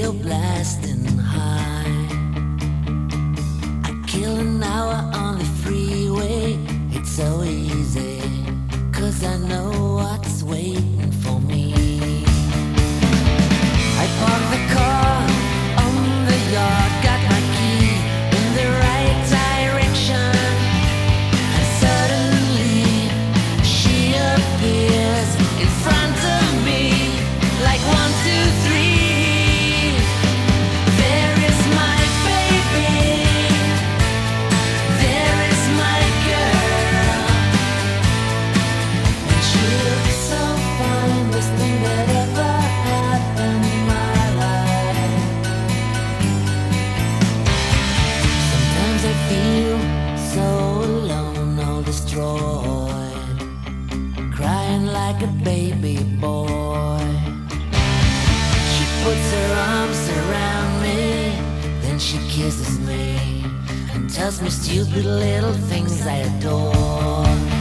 radio blasting high. I kill an hour on the freeway. It's so easy, 'cause I know what's waiting for me. I park the car on the yard, got my key in the right direction, and suddenly she appears in front of me like 1, 2, 3. There is my baby, there is my girl, and she looks so fine, best thing that ever happened in my life. Sometimes I feel so alone, all destroyed, crying like a baby boy. She puts her arms around me, then she kisses me and tells me stupid little things I adore.